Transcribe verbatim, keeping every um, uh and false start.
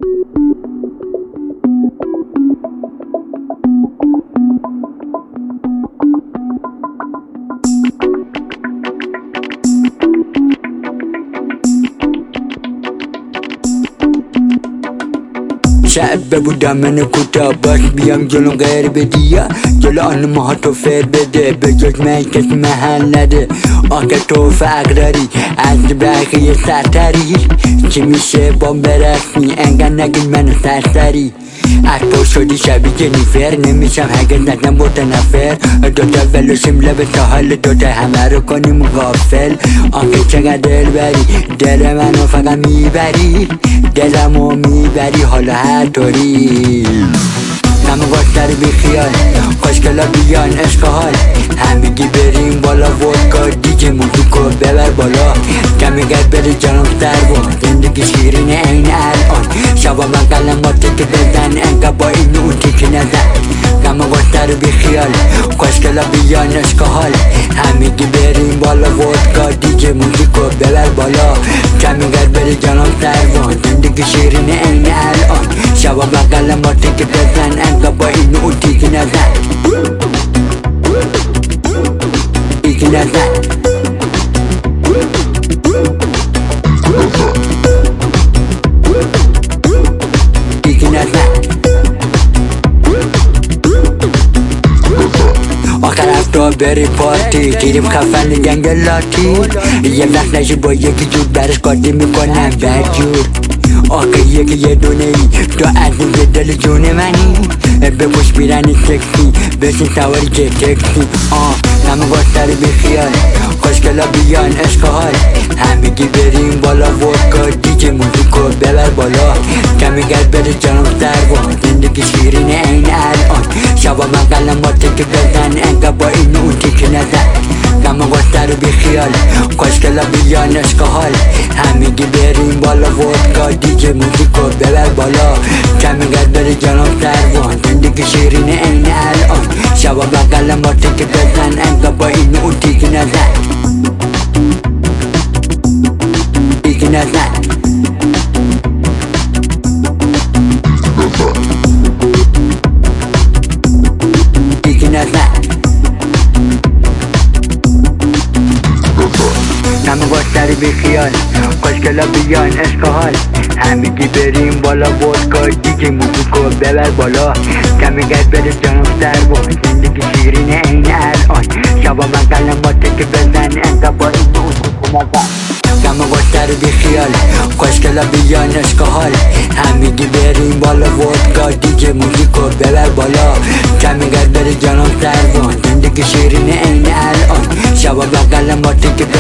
شعب بودم من کوتا باش بیام جلو غیر بدیا جلو آن ماها تو فر بده به جز من کس محل نده آنکه تو فرق داری از بقیه سرتری چی میشه با برسمی انگه نگید منو سرسری از تو شدی شبیه جنیفر نمیشم هرگز نزن با نفر دوتا ولوشیم لب ساحل دوتا همه رو کنیم غافل آنکه چقدر دل بری دل منو فقط میبری دلمو میبری حالا هر طوری همه واسه بی خیال خوشگلا بیان عشق حال همگی بریم بالا ودکا دیگه موزیکو ببر بالا کمیگرد بری جانم سر بود زندگی شیرین این الان شبا من کلماتی که بزن انگه با این اون تیکی نزن همه واسه بی خیال خوشگلا بیان عشق حال همگی بریم بالا ودکا دیگه موزیکو ببر بالا کمیگرد بری جانم سر بود زندگی شیرین این الان شبا من کلماتی که بزن انگه با این اون تیکی نزن تیکی نزن تیکی نزن آخر هفته بری پارتی گیریم خفن جنگلاتی یه وقت نشی با یکی جود برش قاطی میکنم بدجور آخه یکی یه دونه ای تو عزیز دل جون منی بپوش بیرنی سکسی بشین سواری که تکسی آه همه واسه بی خیال خوشگلا بیان عشق حال همگی بریم بالا ودکا دیگه موزیکو ببر بالا کمیگرد بری جانم سر بود زندگی شیرین این الان شبا من کلماتی که بزن انگه با این اون تیکی نزن همه واسه بی خیال خوشگلا بیان عشق حال همگی بریم بالا ودکا دیگه موزیکو ببر بالا کمیگرد بری جانم سر بود زندگی شیرین این الان شبا من کلماتی که بزن انگه با این اون تیکی نزن تیکی نزن تیکی نزن همه واسه بی خیال خوشگلا بیان عشق حال همگی بریم بالا ودکا دیگه موزیکو ببر بالا کمیگرد بره جانم سر بود زندگی شیرین این الان شبا من کلماتی که بزن انگه با این اون تیکی نزن همه واسه بی خیال خوشگلا بیان عشق حال همگی بریم بالا ودکا دیگه موزیکو ببر بالا کمیگرد بره جانم سر بود زندگی شیرین این الان شبا من کلماتی که